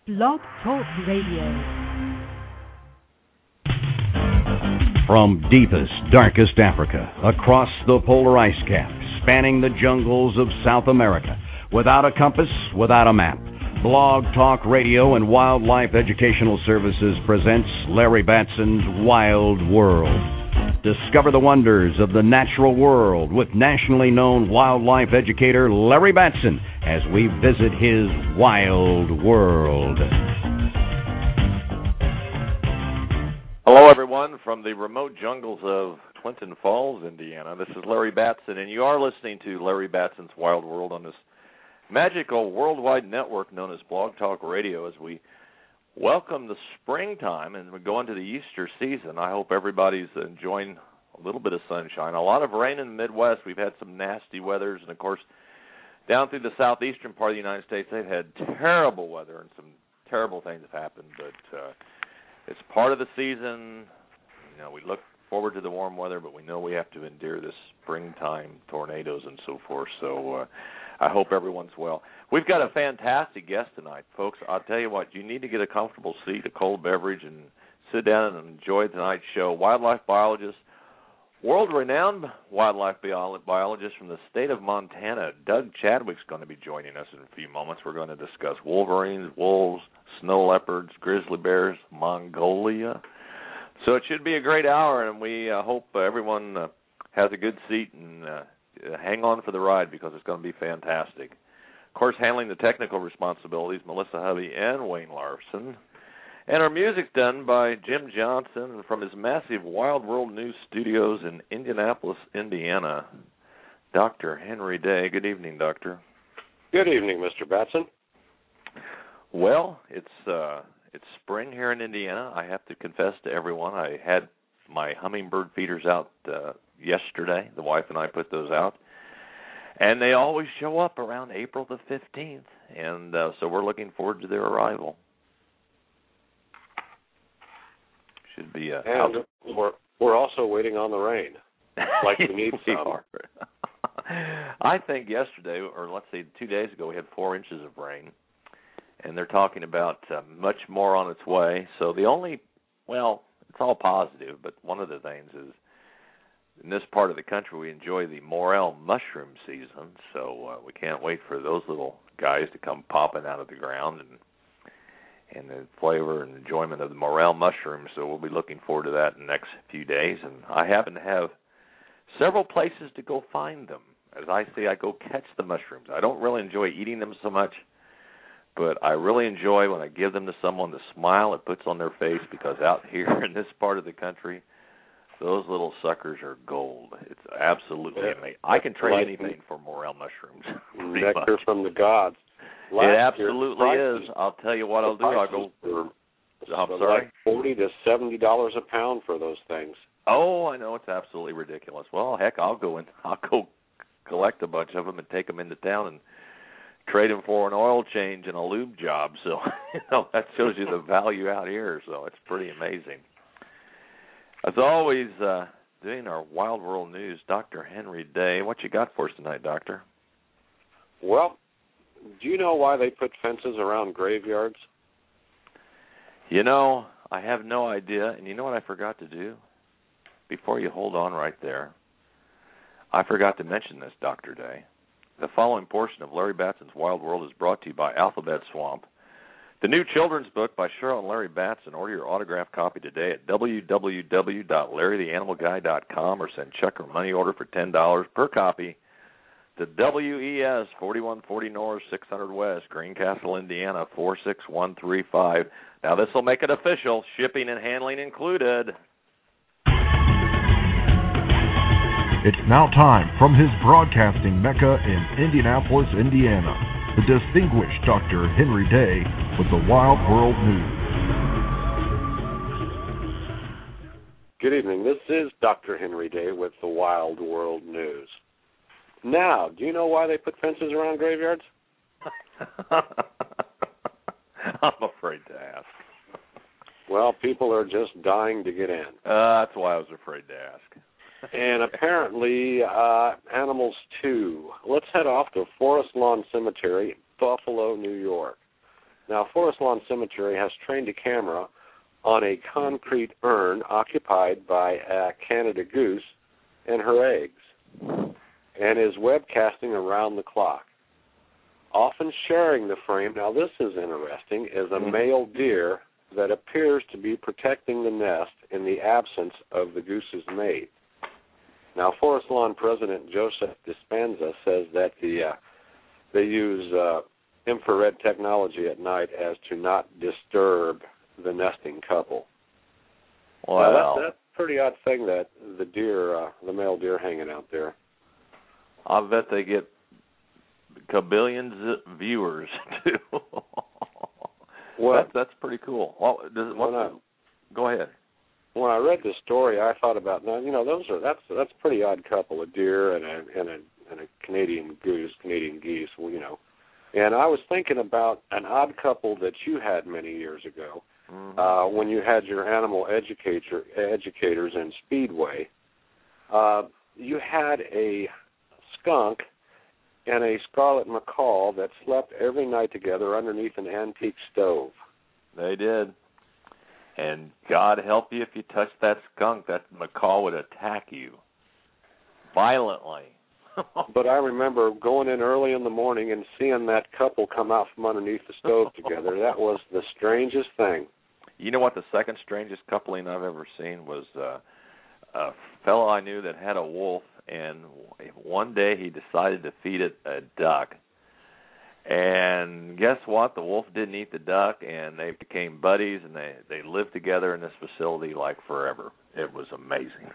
Blog Talk Radio. From deepest, darkest Africa, across the polar ice cap, spanning the jungles of South America, without a compass, without a map, Blog Talk Radio and Wildlife Educational Services presents Larry Batson's Wild World. Discover the wonders of the natural world with nationally known wildlife educator Larry Batson as we visit his wild world. Hello, everyone, from the remote jungles of Clinton Falls, Indiana. This is Larry Batson, and you are listening to Larry Batson's Wild World on this magical worldwide network known as Blog Talk Radio as we welcome the springtime and we go into the Easter season. I hope everybody's enjoying a little bit of sunshine. A lot of rain in the Midwest. We've had some nasty weathers, and, of course, down through the southeastern part of the United States, they've had terrible weather and some terrible things have happened, but it's part of the season. You know, we look forward to the warm weather, but we know we have to endure this springtime tornadoes and so forth, so I hope everyone's well. We've got a fantastic guest tonight, folks. I'll tell you what, you need to get a comfortable seat, a cold beverage, and sit down and enjoy tonight's show. Wildlife biologist, world-renowned wildlife biologist from the state of Montana, Doug Chadwick's going to be joining us in a few moments. We're going to discuss wolverines, wolves, snow leopards, grizzly bears, Mongolia. So it should be a great hour, and we hope everyone has a good seat and hang on for the ride because it's going to be fantastic. Of course, handling the technical responsibilities, Melissa Hovey and Wayne Larson. And our music's done by Jim Johnson from his massive Wild World News studios in Indianapolis, Indiana. Dr. Henry Day. Good evening, Doctor. Good evening, Mr. Batson. Well, it's spring here in Indiana. I have to confess to everyone, I had my hummingbird feeders out yesterday. The wife and I put those out. And they always show up around April the 15th, and so we're looking forward to their arrival. Should be and we're also waiting on the rain, like we need some. I think yesterday, or let's say 2 days ago, we had 4 inches of rain, and they're talking about much more on its way. So the only, well, it's all positive, but one of the things is, in this part of the country, we enjoy the morel mushroom season, so we can't wait for those little guys to come popping out of the ground and the flavor and enjoyment of the morel mushrooms. So we'll be looking forward to that in the next few days. And I happen to have several places to go find them. As I say, I go catch the mushrooms. I don't really enjoy eating them so much, but I really enjoy when I give them to someone, the smile it puts on their face, because out here in this part of the country, those little suckers are gold. It's absolutely amazing. I can trade anything for morel mushrooms. Nectar from the gods. It absolutely is. I'll tell you what I'll do. I'll go. I'm sorry. Like $40 to $70 a pound for those things. Oh, I know, it's absolutely ridiculous. Well, heck, I'll go collect a bunch of them and take them into town and trade them for an oil change and a lube job. So that shows you the value out here. So it's pretty amazing. As always, doing our Wild World News, Dr. Henry Day. What you got for us tonight, Doctor? Well, do you know why they put fences around graveyards? You know, I have no idea. And you know what I forgot to do? Before you hold on right there, I forgot to mention this, Dr. Day. The following portion of Larry Batson's Wild World is brought to you by Alphabet Swamp, the new children's book by Cheryl and Larry Batson. Order your autographed copy today at www.larrytheanimalguy.com or send check or money order for $10 per copy to WES 4140 North, 600 West, Greencastle, Indiana 46135. Now, this will make it official. Shipping and handling included. It's now time from his broadcasting mecca in Indianapolis, Indiana, the distinguished Dr. Henry Day with the Wild World News. Good evening. This is Dr. Henry Day with the Wild World News. Now, do you know why they put fences around graveyards? I'm afraid to ask. Well, people are just dying to get in. That's why I was afraid to ask. And apparently, animals too. Let's head off to Forest Lawn Cemetery, Buffalo, New York. Now, Forest Lawn Cemetery has trained a camera on a concrete urn occupied by a Canada goose and her eggs, and is webcasting around the clock. Often sharing the frame, now this is interesting, is a male deer that appears to be protecting the nest in the absence of the goose's mate. Now, Forest Lawn President Joseph Dispenza says that they use infrared technology at night as to not disturb the nesting couple. Wow. Now, that's a pretty odd thing that the male deer hanging out there. I bet they get kabillions of viewers too. Well, that's pretty cool. Well, go ahead. When I read this story, I thought about that's a pretty odd couple, a deer and a Canadian geese, And I was thinking about an odd couple that you had many years ago, when you had your animal educators in Speedway. You had a skunk and a scarlet macaw that slept every night together underneath an antique stove. They did. And God help you if you touched that skunk, that macaw would attack you violently. But I remember going in early in the morning and seeing that couple come out from underneath the stove together. That was the strangest thing. You know what the second strangest coupling I've ever seen was? A fellow I knew that had a wolf, and one day he decided to feed it a duck. And guess what? The wolf didn't eat the duck, and they became buddies, and they lived together in this facility like forever. It was amazing.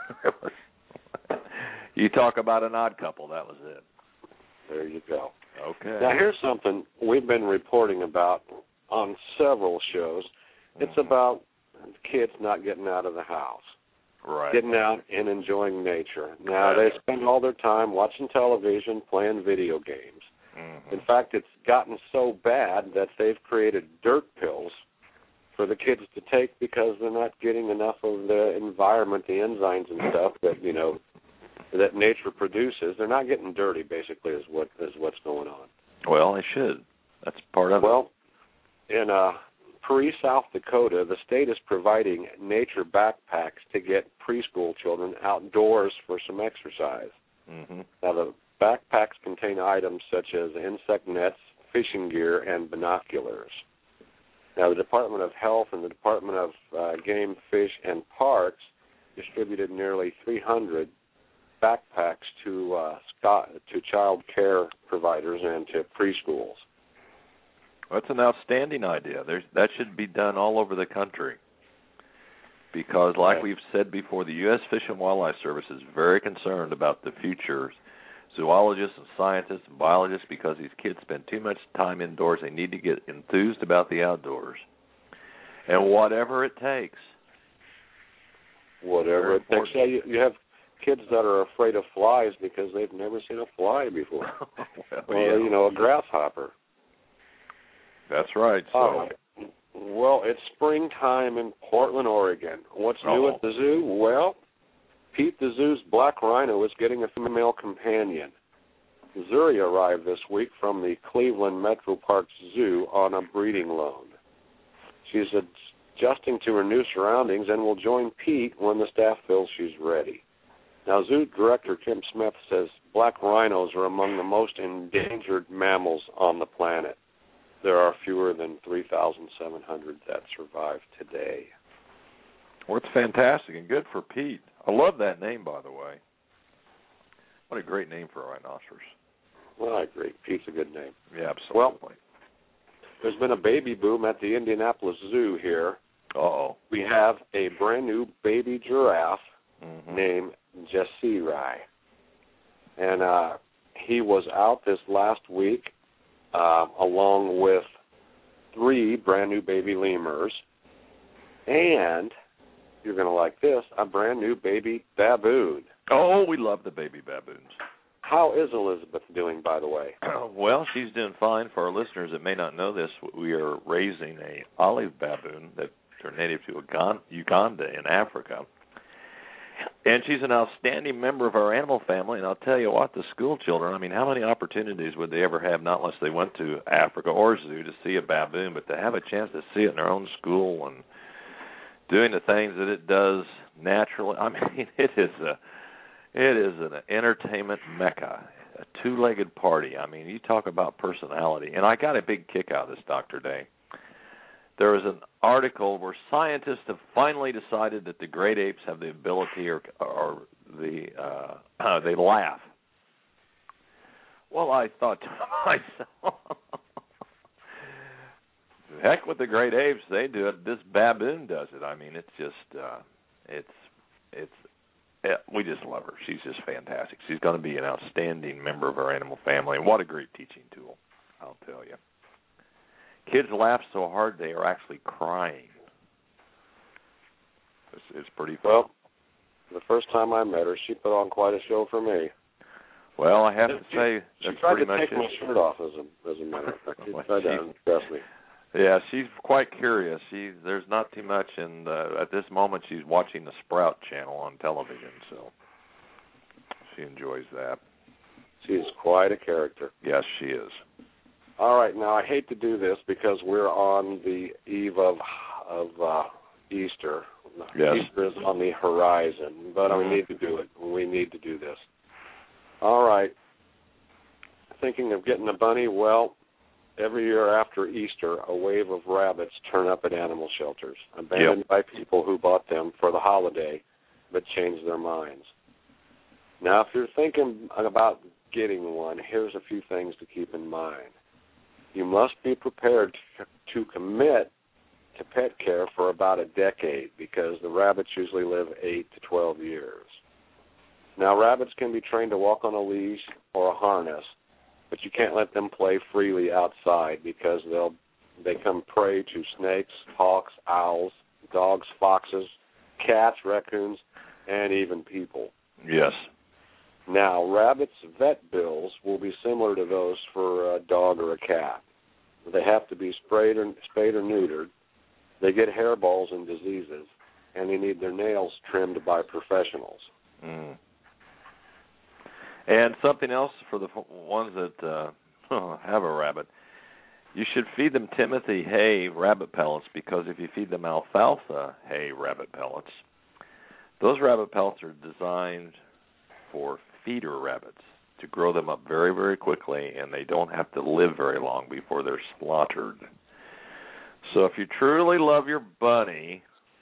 You talk about an odd couple, that was it. There you go. Okay. Now, here's something we've been reporting about on several shows. It's about kids not getting out of the house. Right. Getting out and enjoying nature. Now, they spend all their time watching television, playing video games. In fact, it's gotten so bad that they've created dirt pills for the kids to take because they're not getting enough of the environment, the enzymes and stuff that, that nature produces. They're not getting dirty, basically, is what's going on. Well, they should. That's part of it. Well, in Paris, South Dakota, the state is providing nature backpacks to get preschool children outdoors for some exercise. Now, the backpacks contain items such as insect nets, fishing gear, and binoculars. Now, the Department of Health and the Department of Game, Fish, and Parks distributed nearly 300 backpacks to child care providers and to preschools. That's an outstanding idea. That should be done all over the country because, like we've said before, the U.S. Fish and Wildlife Service is very concerned about the future zoologists and scientists and biologists because these kids spend too much time indoors. They need to get enthused about the outdoors. And whatever it takes. Whatever it takes. Yeah, you have kids that are afraid of flies because they've never seen a fly before. Or, a grasshopper. That's right. So. Well, it's springtime in Portland, Oregon. What's new at the zoo? Well, Pete the Zoo's black rhino is getting a female companion. Zuri arrived this week from the Cleveland Metro Parks Zoo on a breeding loan. She's adjusting to her new surroundings and will join Pete when the staff feels she's ready. Now, Zoo Director Kim Smith says black rhinos are among the most endangered mammals on the planet. There are fewer than 3,700 that survive today. Well, it's fantastic and good for Pete. I love that name, by the way. What a great name for a rhinoceros. Well, I agree. Pete's a good name. Yeah, absolutely. Well, there's been a baby boom at the Indianapolis Zoo here. We have a brand new baby giraffe named Jessirai. And he was out this last week along with 3 brand new baby lemurs. And you're going to like this, a brand new baby baboon. Oh, we love the baby baboons. How is Elizabeth doing, by the way? Well, she's doing fine. For our listeners that may not know this, we are raising a olive baboon that are native to Uganda in Africa. And she's an outstanding member of our animal family. And I'll tell you what, the school children, I mean, how many opportunities would they ever have, not unless they went to Africa or zoo to see a baboon, but to have a chance to see it in their own school and doing the things that it does naturally. I mean, it is an entertainment mecca, a two-legged party. I mean, you talk about personality. And I got a big kick out of this, Dr. Day. There was an article where scientists have finally decided that the great apes have the ability they laugh. Well, I thought to myself, heck with the great apes, they do it. This baboon does it. I mean, it's just, we just love her. She's just fantastic. She's going to be an outstanding member of our animal family, and what a great teaching tool, I'll tell you. Kids laugh so hard they are actually crying. It's pretty fun. Well, the first time I met her, she put on quite a show for me. Well, I have to say, that's pretty much it. She tried to take my shirt off, as a matter of fact. She tried to impress me. Yeah, she's quite curious. There's not too much, and at this moment she's watching the Sprout channel on television, so she enjoys that. She's quite a character. Yes, she is. All right, now I hate to do this because we're on the eve of Easter. Yes. Easter is on the horizon, but we need to do it. We need to do this. All right. Thinking of getting a bunny? Well, every year after Easter, a wave of rabbits turn up at animal shelters, abandoned by people who bought them for the holiday but changed their minds. Now, if you're thinking about getting one, here's a few things to keep in mind. You must be prepared to commit to pet care for about a decade because the rabbits usually live 8 to 12 years. Now, rabbits can be trained to walk on a leash or a harness, but you can't let them play freely outside because they'll become prey to snakes, hawks, owls, dogs, foxes, cats, raccoons, and even people. Yes. Now, rabbits' vet bills will be similar to those for a dog or a cat. They have to be spayed or neutered. They get hairballs and diseases, and they need their nails trimmed by professionals. Mm. And something else for the ones that have a rabbit, you should feed them Timothy hay rabbit pellets because if you feed them alfalfa hay rabbit pellets, those rabbit pellets are designed for feeder rabbits to grow them up very, very quickly, and they don't have to live very long before they're slaughtered. So if you truly love your bunny,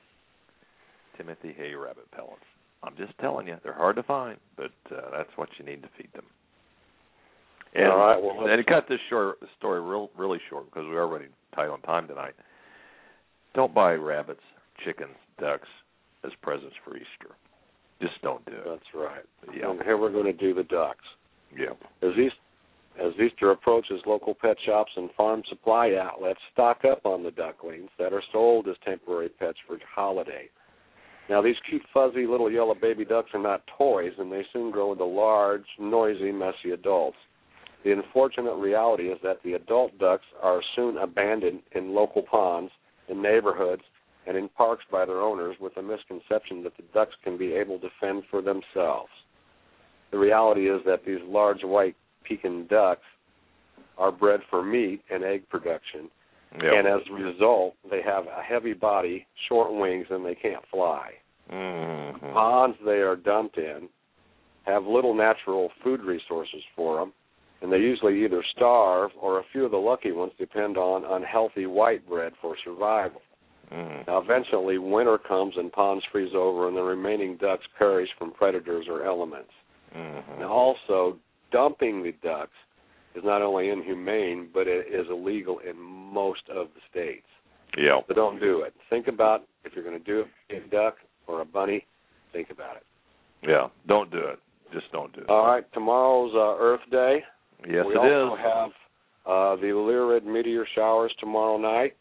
Timothy hay rabbit pellets. I'm just telling you, they're hard to find, but that's what you need to feed them. And, all right. Well, and to cut this story really short because we're already tight on time tonight, don't buy rabbits, chickens, ducks as presents for Easter. Just don't do it. That's right. Yeah. And here we're going to do the ducks. Yeah. As Easter approaches, local pet shops and farm supply outlets stock up on the ducklings that are sold as temporary pets for holiday. Now, these cute, fuzzy little yellow baby ducks are not toys, and they soon grow into large, noisy, messy adults. The unfortunate reality is that the adult ducks are soon abandoned in local ponds, in neighborhoods, and in parks by their owners with a misconception that the ducks can be able to fend for themselves. The reality is that these large white Pekin ducks are bred for meat and egg production, and as a result, they have a heavy body, short wings, and they can't fly. Mm-hmm. Ponds they are dumped in have little natural food resources for them, and they usually either starve or a few of the lucky ones depend on unhealthy white bread for survival. Mm-hmm. Now, eventually, winter comes and ponds freeze over, and the remaining ducks perish from predators or elements. Mm-hmm. Now, also, dumping the ducks is not only inhumane, but it is illegal in most of the states. Yeah. So don't do it. Think about if you're going to do a duck or a bunny, think about it. Yeah, don't do it. Just don't do it. All right, tomorrow's Earth Day. Yes, we it also is. have the Lyrid meteor showers tomorrow night.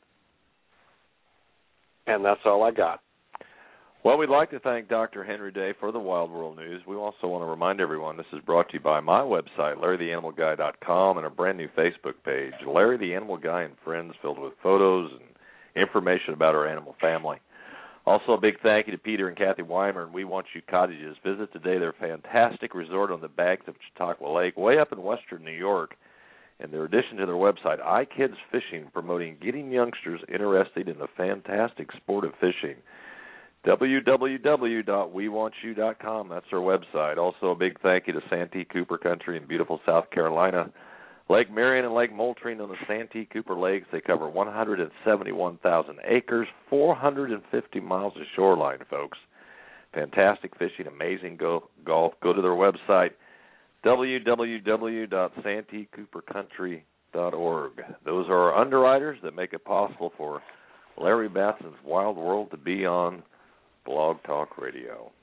And that's all I got. Well, we'd like to thank Dr. Henry Day for the Wild World News. We also want to remind everyone this is brought to you by my website, LarryTheAnimalGuy.com, and a brand-new Facebook page, Larry the Animal Guy and Friends, filled with photos and information about our animal family. Also, a big thank you to Peter and Kathy Weimer and We Want You Cottages. Visit today their fantastic resort on the banks of Chautauqua Lake, way up in western New York. And their addition to their website, iKids Fishing, promoting getting youngsters interested in the fantastic sport of fishing. www.wewantYou.com. That's their website. Also, a big thank you to Santee Cooper Country in beautiful South Carolina. Lake Marion and Lake Moultrie on the Santee Cooper Lakes. They cover 171,000 acres, 450 miles of shoreline, folks. Fantastic fishing, amazing golf. Go to their website, www.santeecoopercountry.org. Those are our underwriters that make it possible for Larry Batson's Wild World to be on Blog Talk Radio.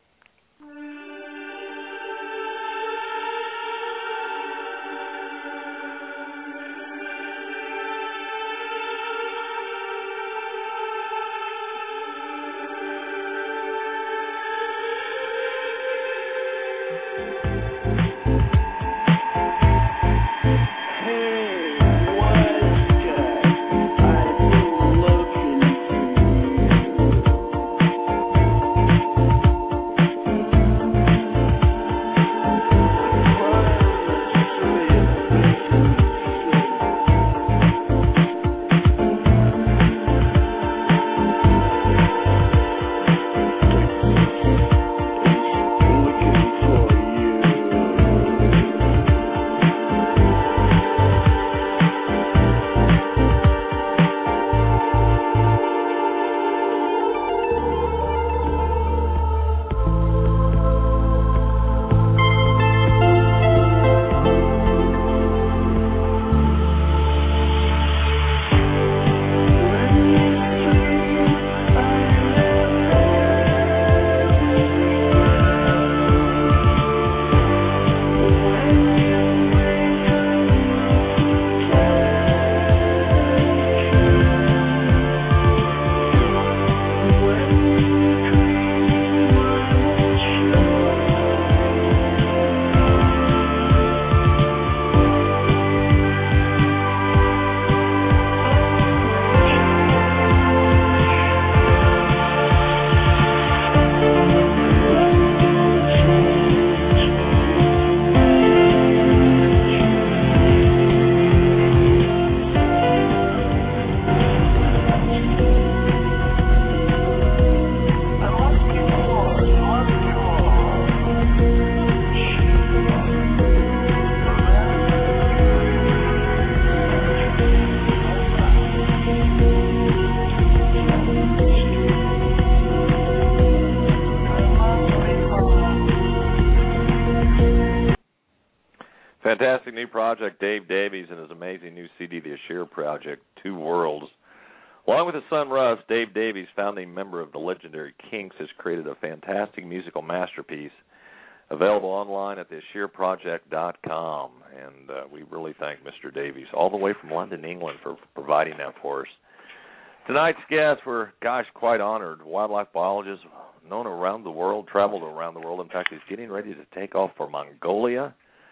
Fantastic new project, Dave Davies and his amazing new CD, The Ashir Project, Two Worlds. Along with his son Russ, Dave Davies, founding member of the legendary Kinks, has created a fantastic musical masterpiece available online at theashirproject.com. And we really thank Mr. Davies, all the way from London, England, for providing that for us. Tonight's guests were, quite honored. Wildlife biologist known around the world, traveled around the world. In fact, he's getting ready to take off for Mongolia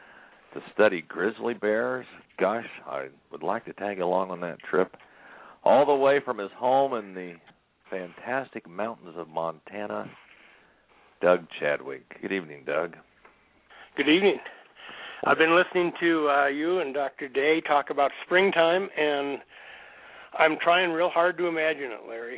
to study grizzly bears. Gosh, I would like to tag along on that trip. All the way from his home in the fantastic mountains of Montana, Doug Chadwick. Good evening, Doug. Good evening. I've been listening to you and Dr. Day talk about springtime, and I'm trying real hard to imagine it, Larry.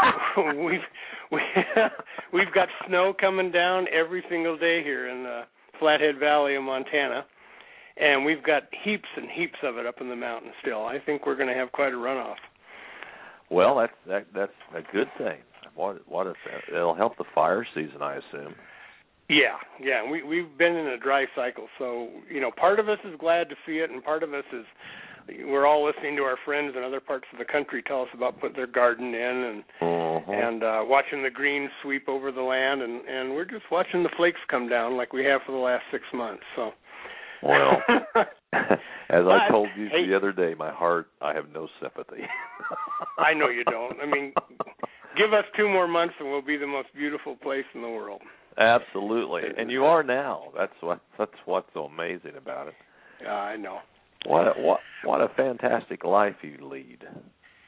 We've got snow coming down every single day here in the Flathead Valley of Montana, and we've got heaps and heaps of it up in the mountains still. I think we're going to have quite a runoff. Well, that's a good thing. It'll help the fire season, I assume. Yeah. We've been in a dry cycle, so part of us is glad to see it, and part of us is we're all listening to our friends in other parts of the country tell us about putting their garden in and watching the green sweep over the land, and we're just watching the flakes come down like we have for the last 6 months. So. Well, as I told you the other day, my heart, I have no sympathy. I know you don't. I mean, give us 2 more months and we'll be the most beautiful place in the world. Absolutely, and you are now. That's what's so amazing about it. Yeah, I know. What a fantastic life you lead.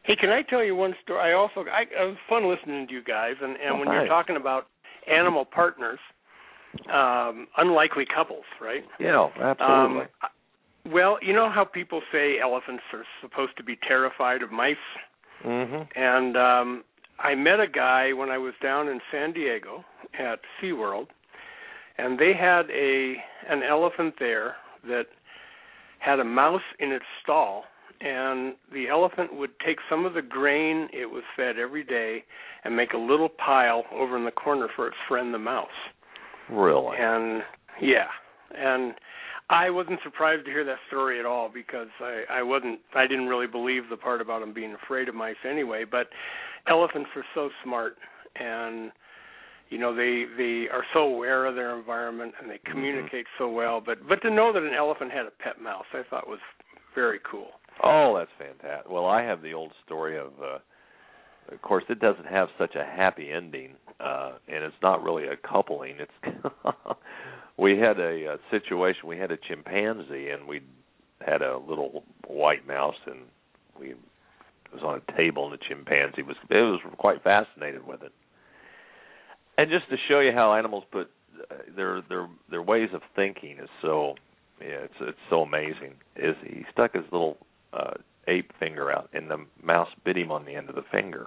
Hey, can I tell you one story? It was fun listening to you guys, and when nice. You're talking about animal partners, unlikely couples, right? Yeah, absolutely. Well, you know how people say elephants are supposed to be terrified of mice? Mm-hmm. And I met a guy when I was down in San Diego at SeaWorld, and they had an elephant there that had a mouse in its stall, and the elephant would take some of the grain it was fed every day and make a little pile over in the corner for its friend the mouse. Really? And yeah, and I wasn't surprised to hear that story at all, because I didn't really believe the part about them being afraid of mice anyway. But elephants are so smart, and they are so aware of their environment, and they communicate so well. But to know that an elephant had a pet mouse, I thought was very cool. Oh, that's fantastic. Well, I have the old story of course, it doesn't have such a happy ending, and it's not really a coupling. It's we had a situation. We had a chimpanzee, and we had a little white mouse, and it was on a table, and the chimpanzee was quite fascinated with it. And just to show you how animals put their ways of thinking is so it's so amazing. Is he stuck his little ape finger out, and the mouse bit him on the end of the finger.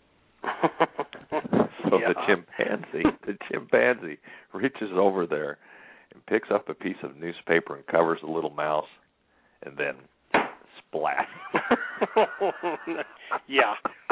So yeah. the chimpanzee reaches over there and picks up a piece of newspaper and covers the little mouse, and then splat. Yeah.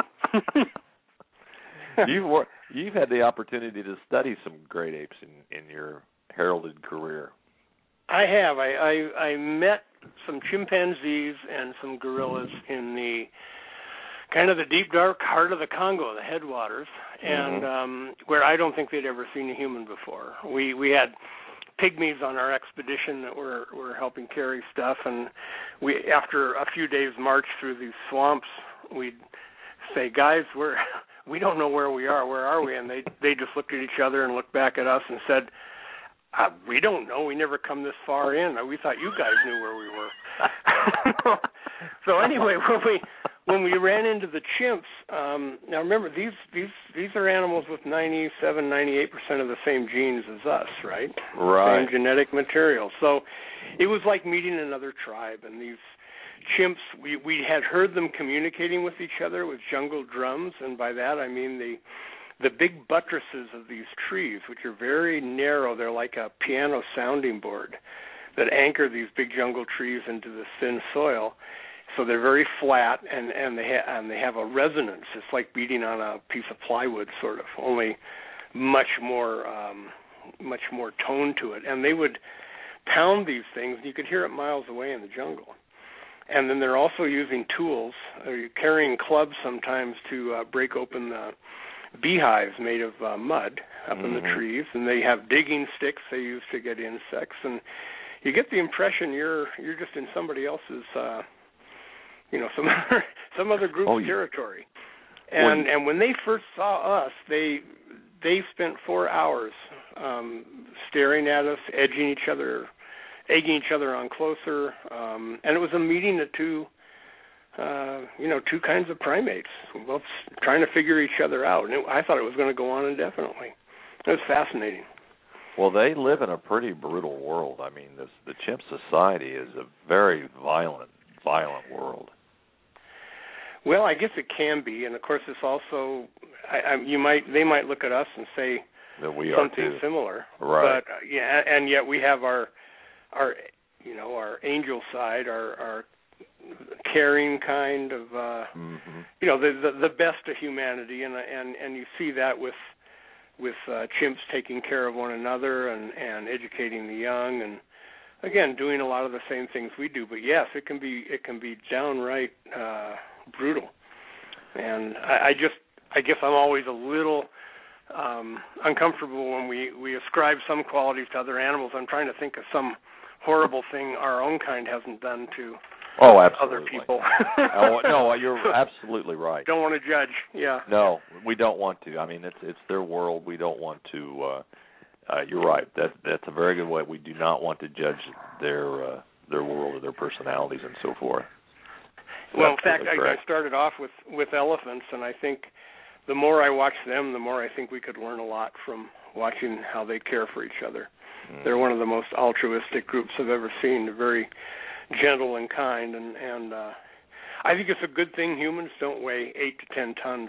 You've had the opportunity to study some great apes in your heralded career. I have. I met some chimpanzees and some gorillas in the kind of the deep, dark heart of the Congo, the headwaters, and where I don't think they'd ever seen a human before. We had pygmies on our expedition that were helping carry stuff, and after a few days' march through these swamps, we'd say, guys, we don't know where we are. Where are we? And they just looked at each other and looked back at us and said, we don't know. We never come this far in. We thought you guys knew where we were. So anyway, when we ran into the chimps, now remember, these are animals with 97%, 98% of the same genes as us, right? Right. Same genetic material. So it was like meeting another tribe. And these chimps, we had heard them communicating with each other with jungle drums, and by that I mean the big buttresses of these trees, which are very narrow. They're like a piano sounding board that anchor these big jungle trees into the thin soil. So they're very flat, and they have a resonance. It's like beating on a piece of plywood, sort of, only much more tone to it. And they would pound these things, and you could hear it miles away in the jungle. And then they're also using tools, carrying clubs sometimes to break open the beehives made of mud up in the trees, and they have digging sticks they use to get insects. And you get the impression you're just in somebody else's, some other group's territory. And when they first saw us, they spent 4 hours staring at us, egging each other on closer, and it was a meeting of two kinds of primates, both trying to figure each other out. And I thought it was going to go on indefinitely. It was fascinating. Well, they live in a pretty brutal world. I mean, the chimp society is a very violent world. Well, I guess it can be, and of course, it's also they might look at us and say that we something are too similar, right? But and yet we have our angel side, our caring kind of the best of humanity, and you see that with chimps taking care of one another and educating the young, and again doing a lot of the same things we do. But yes, it can be downright brutal, and I guess I'm always a little uncomfortable when we ascribe some qualities to other animals. I'm trying to think of some horrible thing our own kind hasn't done to other people. No, you're absolutely right. Don't want to judge. Yeah. No, we don't want to. I mean, it's their world. We don't want to. You're right. That's a very good way. We do not want to judge their world or their personalities and so forth. Well, in fact, I started off with elephants, and I think the more I watch them, the more I think we could learn a lot from watching how they care for each other. They're one of the most altruistic groups I've ever seen. They're very gentle and kind, and I think it's a good thing humans don't weigh 8 to 10 tons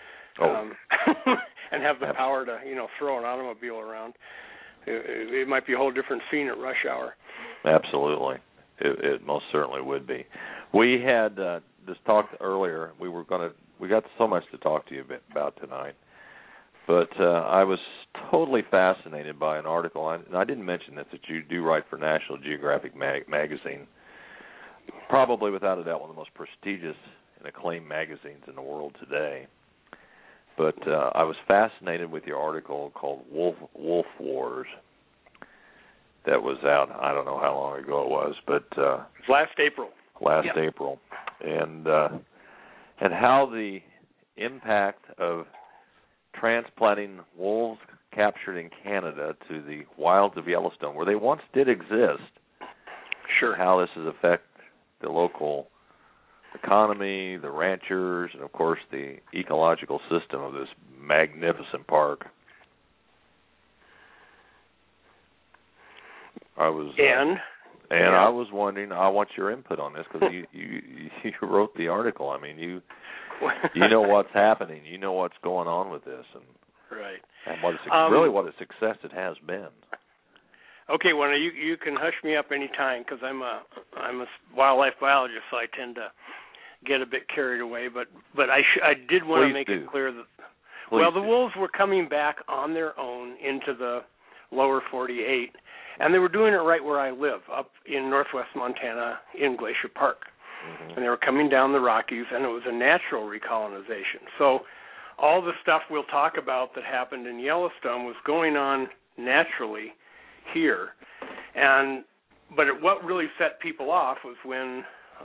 and have the power to, throw an automobile around. It might be a whole different scene at rush hour. Absolutely. It most certainly would be. We had just talked earlier. We got so much to talk to you about tonight. But I was totally fascinated by an article, and I didn't mention this, that you do write for National Geographic magazine, probably without a doubt one of the most prestigious and acclaimed magazines in the world today. But I was fascinated with your article called Wolf Wars that was out, I don't know how long ago it was, but last April. April. And how the impact of transplanting wolves captured in Canada to the wilds of Yellowstone, where they once did exist. Sure. How this has affected the local economy, the ranchers, and, of course, the ecological system of this magnificent park. I was wondering, I want your input on this, because you wrote the article. I mean, you know what's happening. You know what's going on with this, and right. And what a success it has been. Okay, well, you can hush me up any time, because I'm a wildlife biologist, so I tend to get a bit carried away. But I did want to make it clear that the wolves were coming back on their own into the lower 48, and they were doing it right where I live, up in northwest Montana in Glacier Park. Mm-hmm. And they were coming down the Rockies, and it was a natural recolonization. So all the stuff we'll talk about that happened in Yellowstone was going on naturally here. But what really set people off was when,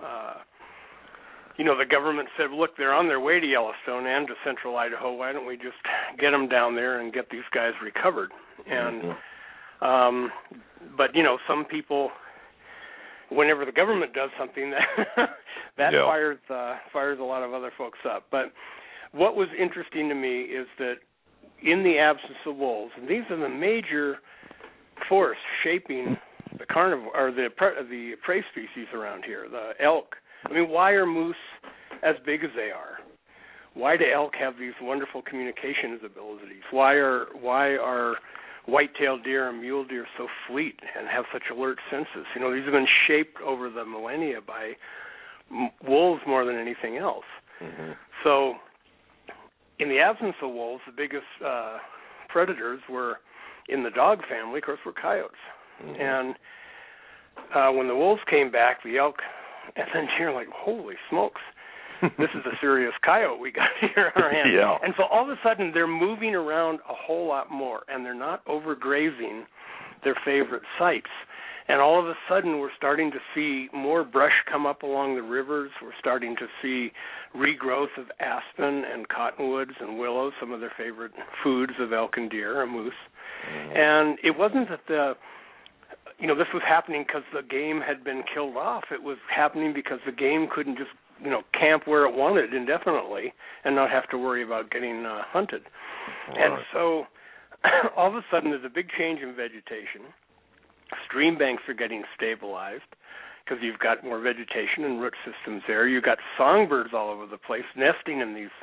the government said, look, they're on their way to Yellowstone and to central Idaho. Why don't we just get them down there and get these guys recovered? And but some people, whenever the government does something, that fires a lot of other folks up. But what was interesting to me is that in the absence of wolves, and these are the major force shaping the carnivore or the prey species around here, the elk. I mean, why are moose as big as they are? Why do elk have these wonderful communications abilities? Why are white-tailed deer and mule deer so fleet and have such alert senses? These have been shaped over the millennia by wolves more than anything else. Mm-hmm. So in the absence of wolves, the biggest predators were in the dog family, of course, were coyotes. Mm-hmm. And when the wolves came back, the elk and then deer like, holy smokes, this is a serious coyote we got here on our hands. Yeah. And so all of a sudden they're moving around a whole lot more, and they're not overgrazing their favorite sites. And all of a sudden we're starting to see more brush come up along the rivers. We're starting to see regrowth of aspen and cottonwoods and willows, some of their favorite foods of elk and deer and moose. Mm. And it wasn't that this was happening because the game had been killed off. It was happening because the game couldn't just camp where it wanted indefinitely and not have to worry about getting hunted. Right. And so all of a sudden there's a big change in vegetation. Stream banks are getting stabilized because you've got more vegetation and root systems there. You've got songbirds all over the place nesting in these,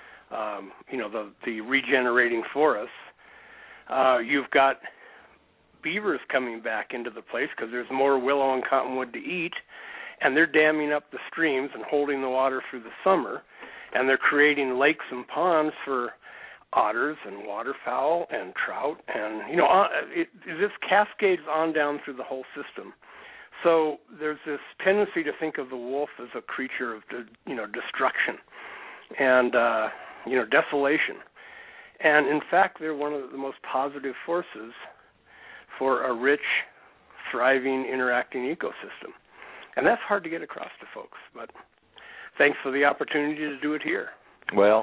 the regenerating forests. You've got beavers coming back into the place because there's more willow and cottonwood to eat, and they're damming up the streams and holding the water through the summer, and they're creating lakes and ponds for otters and waterfowl and trout, and this cascades on down through the whole system. So there's this tendency to think of the wolf as a creature of destruction and desolation, and in fact they're one of the most positive forces for a rich, thriving, interacting ecosystem. And that's hard to get across to folks, but thanks for the opportunity to do it here. Well,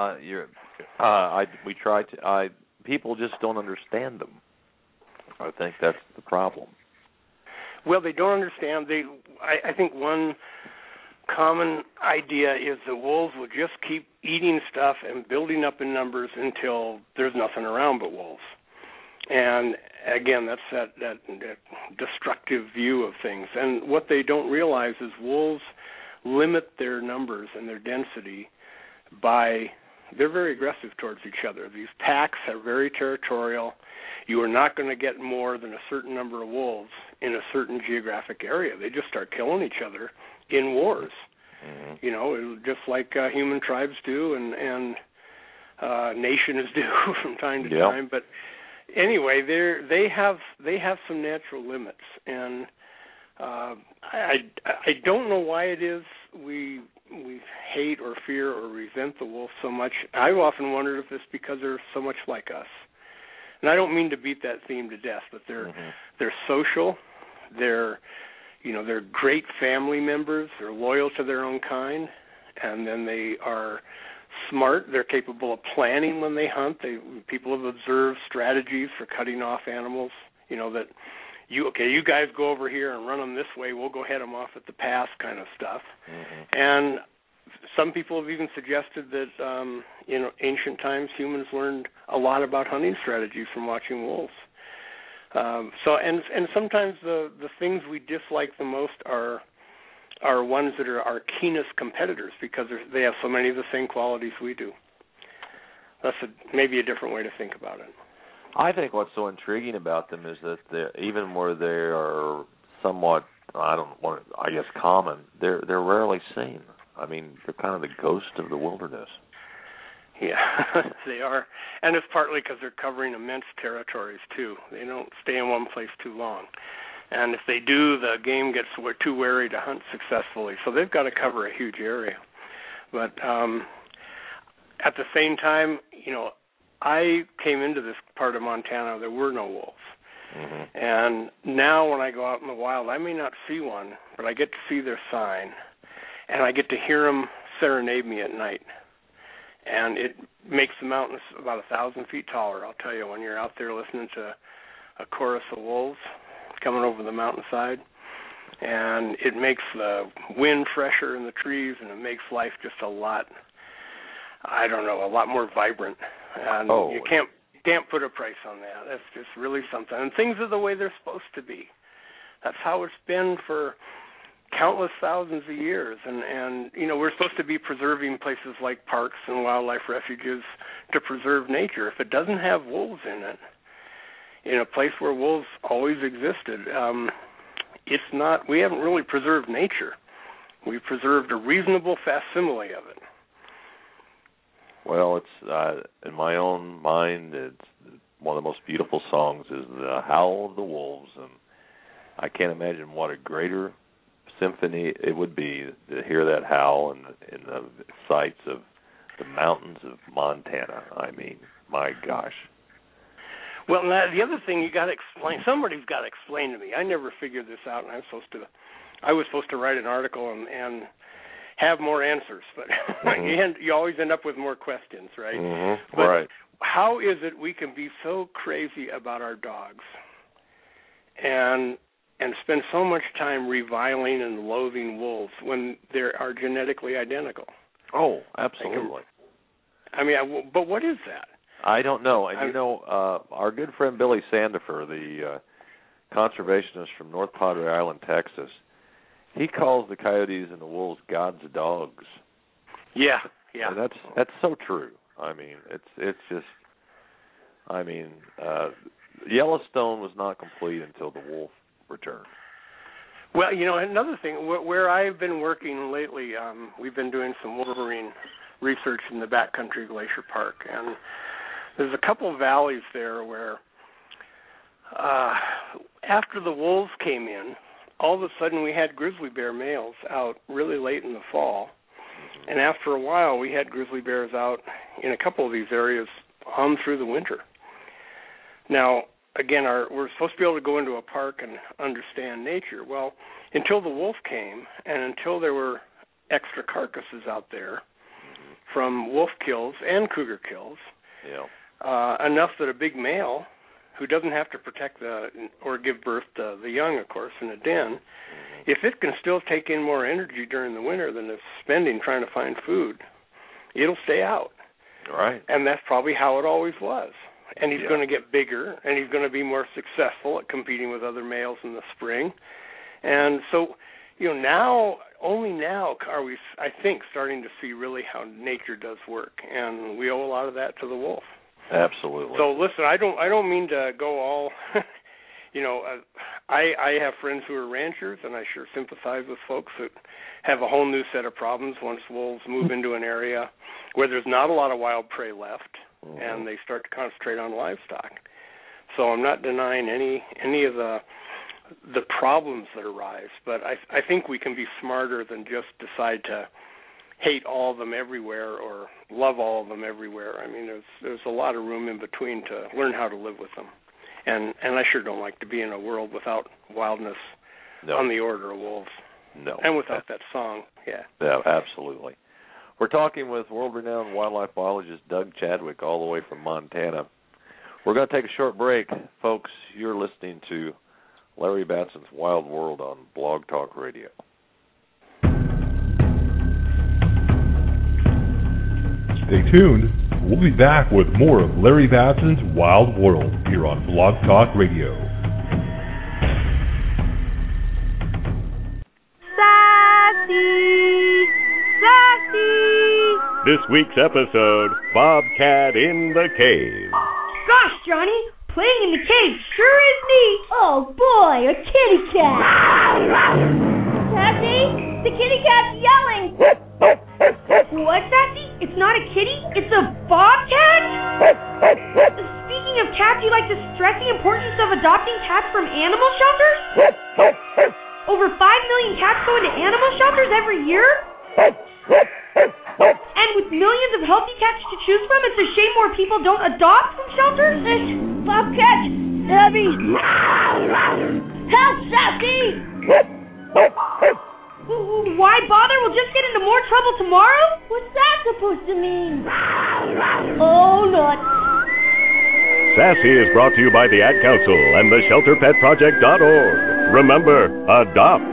we try to. People just don't understand them. I think that's the problem. Well, they don't understand. I think one common idea is that wolves will just keep eating stuff and building up in numbers until there's nothing around but wolves. And again, that's that destructive view of things. And what they don't realize is wolves limit their numbers and their density by, they're very aggressive towards each other. These packs are very territorial. You are not going to get more than a certain number of wolves in a certain geographic area. They just start killing each other in wars. Mm-hmm. You know, just like human tribes do and nations do from time to time. But anyway, they have some natural limits, and I don't know why it is we hate or fear or resent the wolf so much. I've often wondered if it's because they're so much like us. And I don't mean to beat that theme to death, but they're social, they're great family members, they're loyal to their own kind, and then they are smart. They're capable of planning when they hunt. People have observed strategies for cutting off animals. You know that you guys go over here and run them this way. We'll go head them off at the pass, kind of stuff. Mm-hmm. And some people have even suggested that in ancient times humans learned a lot about hunting strategies from watching wolves. So sometimes the things we dislike the most are ones that are our keenest competitors because they have so many of the same qualities we do. That's maybe a different way to think about it. I think what's so intriguing about them is that even where they are somewhat, common, they're rarely seen. I mean, they're kind of the ghost of the wilderness. Yeah, they are. And it's partly because they're covering immense territories, too. They don't stay in one place too long. And if they do, the game gets too wary to hunt successfully. So they've got to cover a huge area. But at the same time, I came into this part of Montana, there were no wolves. Mm-hmm. And now when I go out in the wild, I may not see one, but I get to see their sign. And I get to hear them serenade me at night. And it makes the mountains about 1,000 feet taller, I'll tell you, when you're out there listening to a chorus of wolves coming over the mountainside. And it makes the wind fresher in the trees, and it makes life just a lot more vibrant. And you can't put a price on that. That's just really something. And things are the way they're supposed to be. That's how it's been for countless thousands of years. And we're supposed to be preserving places like parks and wildlife refuges to preserve nature. If it doesn't have wolves in it, in a place where wolves always existed, we haven't really preserved nature. We've preserved a reasonable facsimile of it. Well, it's in my own mind, it's one of the most beautiful songs is the Howl of the Wolves, and I can't imagine what a greater symphony it would be to hear that howl in the sights of the mountains of Montana. I mean, my gosh. Well, now, the other thing you got to explain, somebody's got to explain to me. I never figured this out, and I was supposed to write an article and have more answers, but mm-hmm. you always end up with more questions, right? Mm-hmm. But right. How is it we can be so crazy about our dogs and spend so much time reviling and loathing wolves when they are genetically identical? Oh, absolutely. But what is that? I don't know. And our good friend Billy Sandifer, the conservationist from North Padre Island, Texas, he calls the coyotes and the wolves God's dogs. Yeah. And that's so true. I mean, it's just. I mean, Yellowstone was not complete until the wolf returned. Well, another thing where I've been working lately, we've been doing some wolverine research in the Backcountry Glacier Park, and there's a couple of valleys there where after the wolves came in, all of a sudden we had grizzly bear males out really late in the fall. And after a while, we had grizzly bears out in a couple of these areas on through the winter. Now, again, we're supposed to be able to go into a park and understand nature. Well, until the wolf came and until there were extra carcasses out there from wolf kills and cougar kills, enough that a big male who doesn't have to protect or give birth to the young, of course, in a den, if it can still take in more energy during the winter than it's spending trying to find food, it'll stay out. Right. And that's probably how it always was. And he's going to get bigger, and he's going to be more successful at competing with other males in the spring. And so, only now are we, I think, starting to see really how nature does work, and we owe a lot of that to the wolf. Absolutely. So listen, I don't mean to go all, I have friends who are ranchers, and I sure sympathize with folks that have a whole new set of problems once wolves move into an area where there's not a lot of wild prey left, and they start to concentrate on livestock. So I'm not denying any of the problems that arise, but I think we can be smarter than just decide to hate all of them everywhere or love all of them everywhere. I mean, there's a lot of room in between to learn how to live with them. And I sure don't like to be in a world without wildness on the order of wolves. No. And without that song, yeah. Yeah, absolutely. We're talking with world-renowned wildlife biologist Doug Chadwick all the way from Montana. We're going to take a short break. Folks, you're listening to Larry Batson's Wild World on Blog Talk Radio. Stay tuned. We'll be back with more of Larry Batson's Wild World here on Blog Talk Radio. Sassy! This week's episode, Bobcat in the Cave. Gosh, Johnny, playing in the cave sure is neat. Oh boy, a kitty cat. Sassy, the kitty cat's yelling. What, Sassy? It's not a kitty, it's a bobcat? Speaking of cats, you like to stress the importance of adopting cats from animal shelters? Over 5 million cats go into animal shelters every year? And with millions of healthy cats to choose from, it's a shame more people don't adopt from shelters? This bobcat, Abby. Help, Sassy! Why bother? We'll just get into more trouble tomorrow? What's that supposed to mean? Oh, nuts. Sassy is brought to you by the Ad Council and the ShelterPetProject.org. Remember, adopt.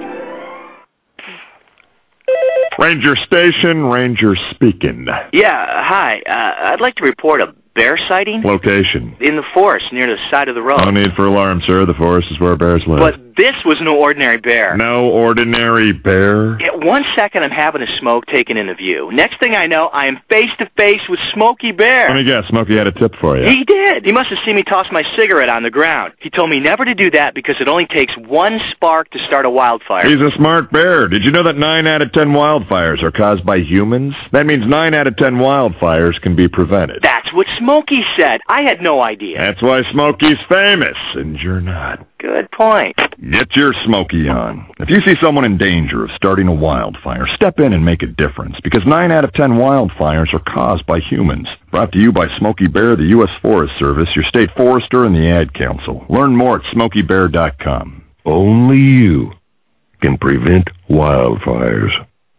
Ranger Station, Ranger speaking. Yeah, hi. I'd like to report a bear sighting. Location. In the forest near the side of the road. No need for alarm, sir. The forest is where bears live. But this was no ordinary bear. No ordinary bear? Yeah, 1 second I'm having a smoke taken into view. Next thing I know, I am face to face with Smokey Bear. Let me guess, Smokey had a tip for you. He did. He must have seen me toss my cigarette on the ground. He told me never to do that because it only takes one spark to start a wildfire. He's a smart bear. Did you know that 9 out of 10 wildfires are caused by humans? That means 9 out of 10 wildfires can be prevented. That's what Smokey said. I had no idea. That's why Smokey's famous, and you're not. Good point. Get your Smokey on. If you see someone in danger of starting a wildfire, step in and make a difference, because 9 out of 10 wildfires are caused by humans. Brought to you by Smokey Bear, the U.S. Forest Service, your state forester, and the Ad Council. Learn more at SmokeyBear.com. Only you can prevent wildfires.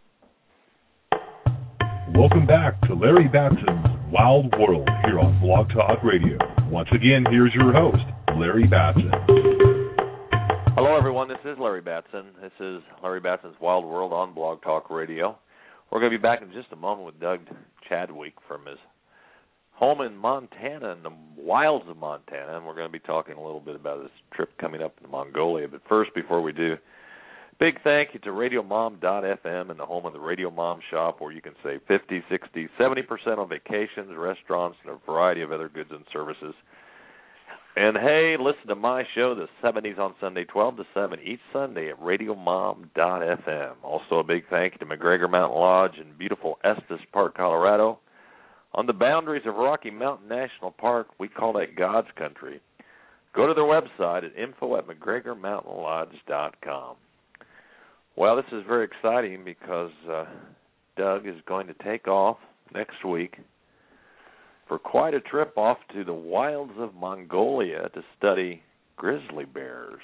Welcome back to Larry Batson's Wild World here on Blog Talk Radio. Once again, here's your host, Larry Batson. Hello, everyone. This is Larry Batson. This is Larry Batson's Wild World on Blog Talk Radio. We're going to be back in just a moment with Doug Chadwick from his home in Montana, in the wilds of Montana, and we're going to be talking a little bit about his trip coming up to Mongolia. But first, before we do, big thank you to RadioMom.fm and the home of the Radio Mom shop, where you can save 50, 60, 70% on vacations, restaurants, and a variety of other goods and services. And, hey, listen to my show, The 70s on Sunday, 12 to 7, each Sunday at RadioMom.fm. Also a big thank you to McGregor Mountain Lodge in beautiful Estes Park, Colorado. On the boundaries of Rocky Mountain National Park, we call that God's country. Go to their website at info@McGregorMountainLodge.com. Well, this is very exciting because Doug is going to take off next week for quite a trip off to the wilds of Mongolia to study grizzly bears.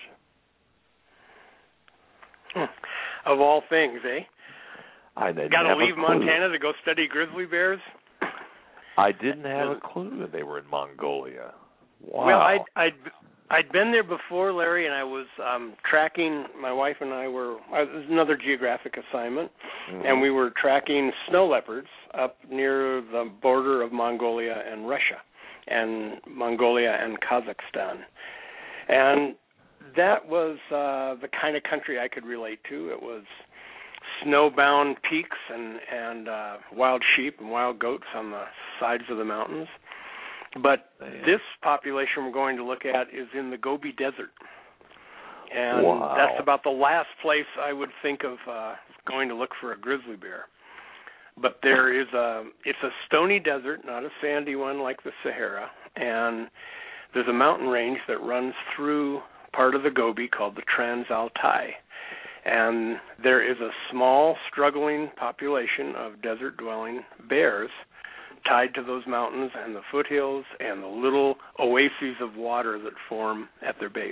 Of all things, eh? I didn't Got to have a leave clue. Montana to go study grizzly bears? I didn't have a clue that they were in Mongolia. Wow. Well, I'd been there before, Larry, and I was tracking. My wife and I were. It was another geographic assignment, and we were tracking snow leopards up near the border of Mongolia and Russia, and Mongolia and Kazakhstan, and that was the kind of country I could relate to. It was snowbound peaks and wild sheep and wild goats on the sides of the mountains. But this population we're going to look at is in the Gobi Desert. And that's about the last place I would think of going to look for a grizzly bear. But it's a stony desert, not a sandy one like the Sahara. And there's a mountain range that runs through part of the Gobi called the Trans-Altai. And there is a small, struggling population of desert-dwelling bears tied to those mountains and the foothills and the little oases of water that form at their base.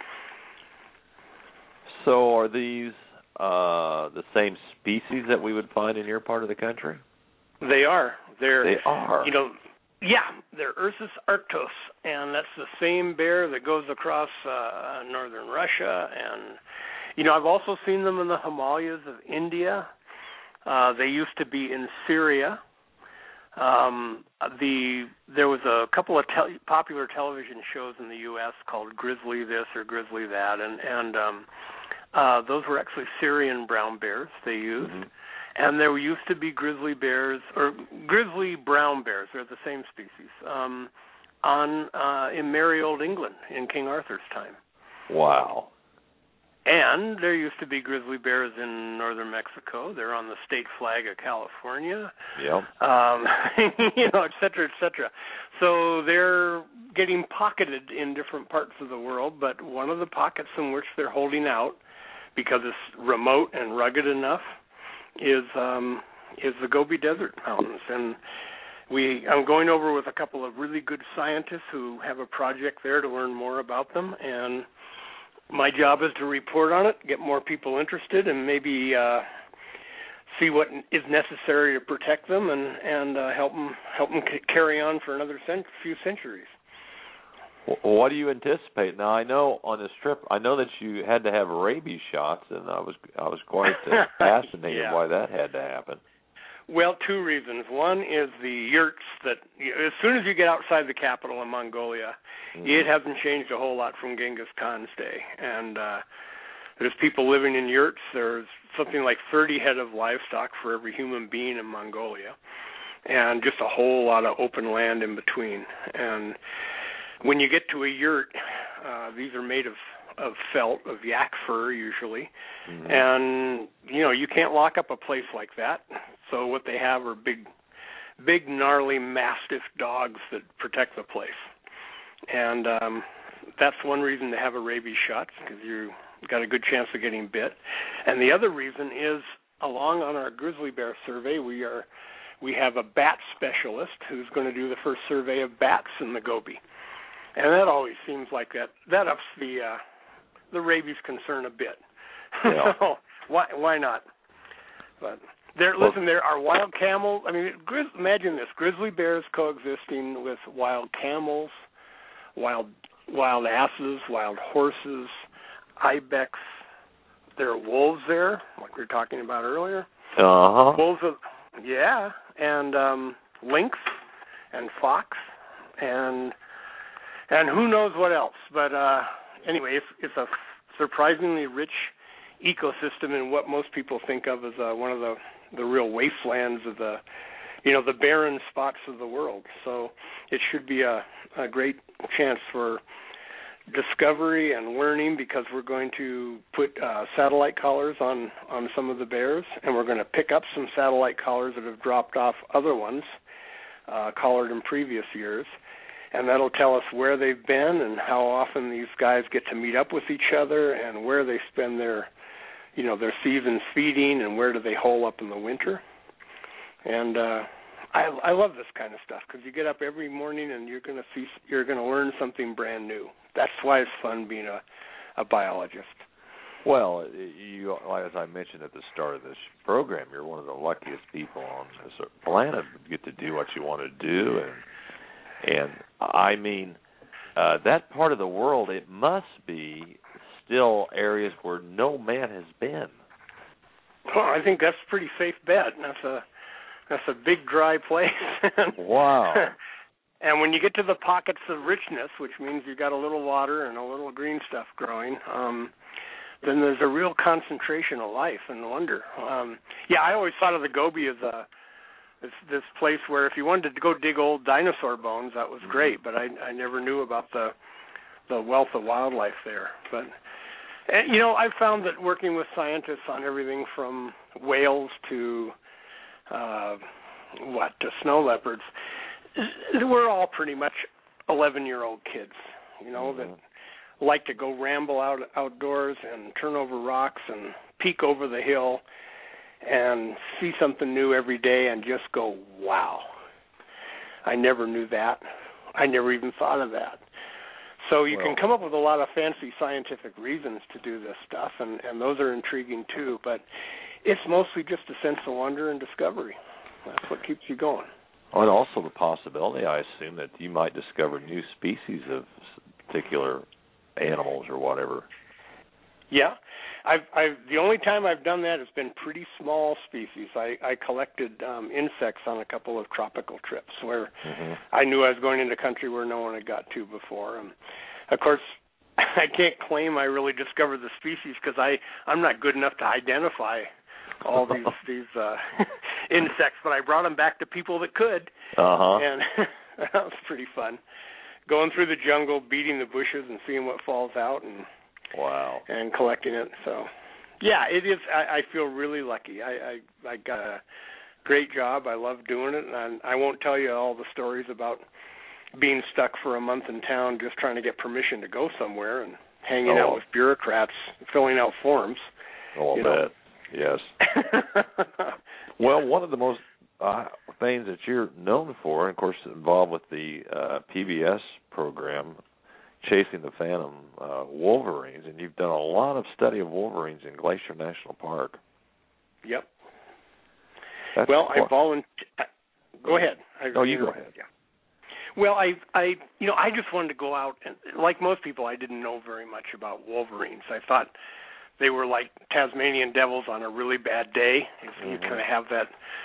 So are these the same species that we would find in your part of the country? They are. They are. They're Ursus arctos, and that's the same bear that goes across northern Russia. And, I've also seen them in the Himalayas of India. They used to be in Syria. There was a couple of popular television shows in the U.S. called Grizzly This or Grizzly That, and those were actually Syrian brown bears they used. And there used to be grizzly bears or grizzly brown bears. They're the same species in merry old England in King Arthur's time. Wow. And there used to be grizzly bears in northern Mexico. They're on the state flag of California. Yep. Et cetera, et cetera. So they're getting pocketed in different parts of the world, but one of the pockets in which they're holding out, because it's remote and rugged enough, is the Gobi Desert Mountains. And I'm going over with a couple of really good scientists who have a project there to learn more about them, and my job is to report on it, get more people interested, and maybe see what is necessary to protect them and help them carry on for another few centuries. Well, what do you anticipate? Now, I know on this trip, I know that you had to have rabies shots, and I was quite fascinated why that had to happen. Well, two reasons. One is the yurts that, as soon as you get outside the capital in Mongolia, it hasn't changed a whole lot from Genghis Khan's day. And there's people living in yurts. There's something like 30 head of livestock for every human being in Mongolia, and just a whole lot of open land in between. And when you get to a yurt, these are made of felt, of yak fur usually, and you can't lock up a place like that. So what they have are big gnarly mastiff dogs that protect the place, and that's one reason to have a rabies shot, because you got a good chance of getting bit. And the other reason is, along on our grizzly bear survey, we have a bat specialist who's going to do the first survey of bats in the Gobi. And that always seems like that ups the rabies concern a bit. Yeah. So why not? But there are wild camels. I mean, imagine this: grizzly bears coexisting with wild camels, wild asses, wild horses, ibex. There are wolves there, like we were talking about earlier. Wolves, and lynx and fox and who knows what else. But anyway, it's a surprisingly rich ecosystem in what most people think of as one of the real wastelands of the barren spots of the world. So it should be a great chance for discovery and learning, because we're going to put satellite collars on some of the bears, and we're going to pick up some satellite collars that have dropped off other ones collared in previous years. And that'll tell us where they've been and how often these guys get to meet up with each other, and where they spend their seasons feeding, and where do they hole up in the winter. And I love this kind of stuff, because you get up every morning and you're going to learn something brand new. That's why it's fun being a biologist. Well, you, as I mentioned at the start of this program, you're one of the luckiest people on this planet to get to do what you want to do, and I mean, that part of the world, it must be still areas where no man has been. Well, I think that's a pretty safe bet. That's a big, dry place. Wow. And when you get to the pockets of richness, which means you've got a little water and a little green stuff growing, then there's a real concentration of life and wonder. I always thought of the Gobi as this place where if you wanted to go dig old dinosaur bones, that was great, but I never knew about the wealth of wildlife there. But I've found that working with scientists on everything from whales to snow leopards, we're all pretty much 11-year-old kids, that like to go ramble outdoors and turn over rocks and peek over the hill and see something new every day and just go, wow, I never knew that. I never even thought of that. So you can come up with a lot of fancy scientific reasons to do this stuff, and those are intriguing too, but it's mostly just a sense of wonder and discovery. That's what keeps you going. Oh, and also the possibility, I assume, that you might discover new species of particular animals or whatever. Yeah. The only time I've done that has been pretty small species. I collected insects on a couple of tropical trips where I knew I was going into country where no one had got to before. And of course, I can't claim I really discovered the species because I'm not good enough to identify all these insects, but I brought them back to people that could. And that was pretty fun. Going through the jungle, beating the bushes and seeing what falls out and collecting it. So, yeah, it is. I feel really lucky. I got a great job. I love doing it, and I won't tell you all the stories about being stuck for a month in town just trying to get permission to go somewhere and hanging out with bureaucrats, filling out forms. Oh, I bet. Yes. Well, one of the most things that you're known for, and of course involved with the PBS program, Chasing the Phantom Wolverines, and you've done a lot of study of wolverines in Glacier National Park. Yep. I volunteer. Go ahead. You go ahead. Yeah. Well, I just wanted to go out, and like most people, I didn't know very much about wolverines. I thought they were like Tasmanian devils on a really bad day. You kind of have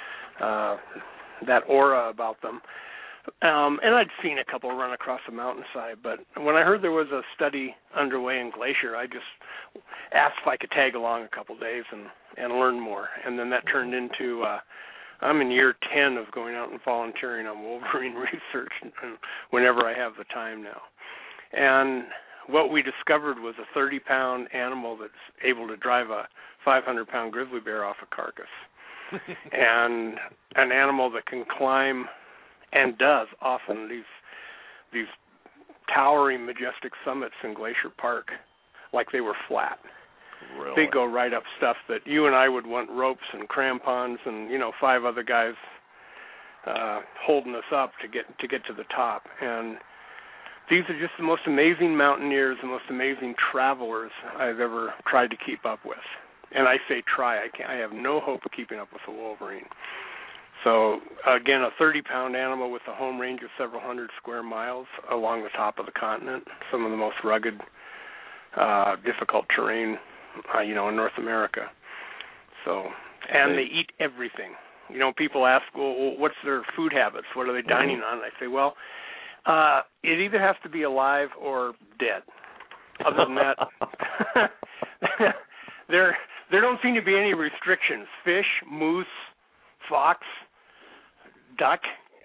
that aura about them. And I'd seen a couple run across the mountainside, but when I heard there was a study underway in Glacier, I just asked if I could tag along a couple days and learn more. And then that turned into I'm in year 10 of going out and volunteering on wolverine research whenever I have the time now. And what we discovered was a 30-pound animal that's able to drive a 500-pound grizzly bear off a carcass. And an animal that can climb, and does often, these towering, majestic summits in Glacier Park like they were flat. Really? They go right up stuff that you and I would want ropes and crampons and 5 other guys holding us up to get to the top. And these are just the most amazing mountaineers, the most amazing travelers I've ever tried to keep up with. And I say try. I have no hope of keeping up with a wolverine. So, again, a 30-pound animal with a home range of several hundred square miles along the top of the continent, some of the most rugged, difficult terrain, in North America. So, and they eat everything. People ask, well, what's their food habits? What are they dining on? I say, well, it either has to be alive or dead. Other than that, there don't seem to be any restrictions. Fish, moose, fox, duck,